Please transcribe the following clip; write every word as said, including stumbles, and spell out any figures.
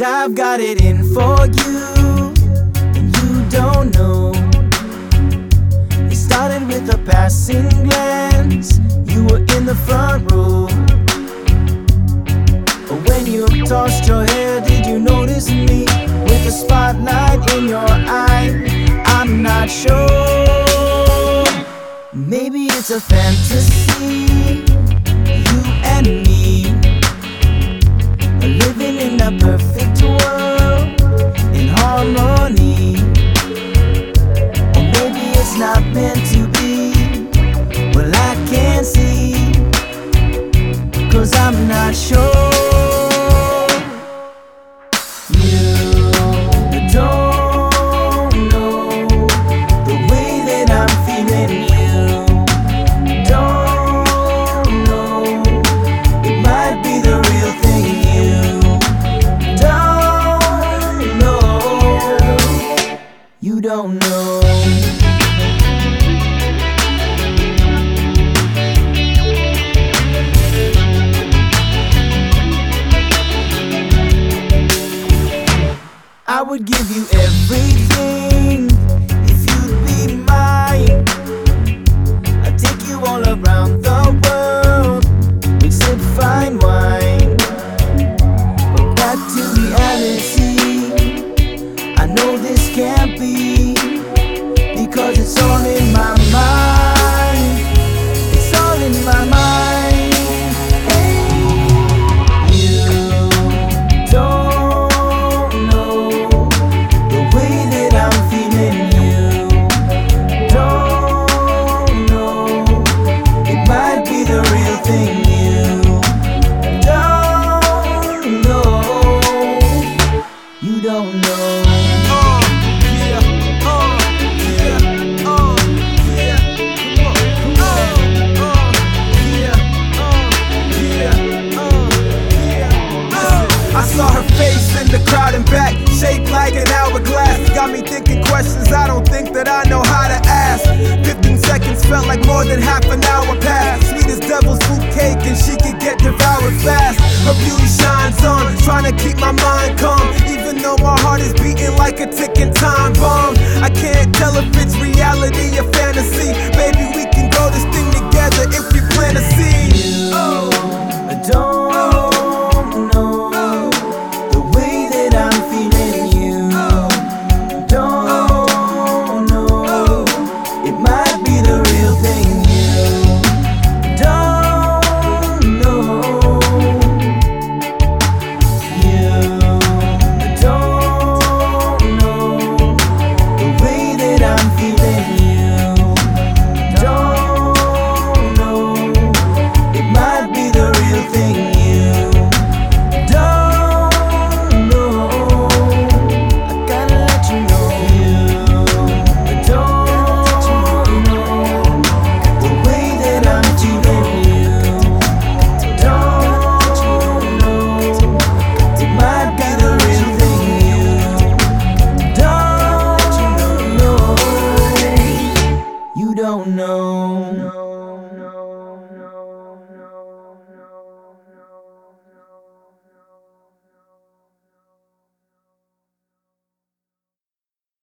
'cause I've got it in for you, and you don't know. It started with a passing glance. You were in the front row, but when you tossed your hair, did you notice me with the spotlight in your eye? I'm not sure. Maybe it's a fantasy, you and me living in a perfect world in harmony. Or maybe it's not meant to be. Well, I can't see, 'cause I'm not sure. You don't know. I would give you everything if you'd be mine. I'd take you all around the world, we'd sip fine wine. But back to reality, I know this can't be, because it's all in my mind. It's all in my mind. Hey, you don't know the way that I'm feeling. You don't know, it might be the real thing. You don't know. You don't know. I saw her face in the crowd and back, shaped like an hourglass. Got me thinking questions I don't think that I know how to ask. Fifteen seconds felt like more than half an hour passed. Sweet as devil's food cake and she could get devoured fast. Her beauty shines on, trying to keep my mind calm, even though my heart is beating like a ticking time bomb. I can't tell if it's reality or fantasy,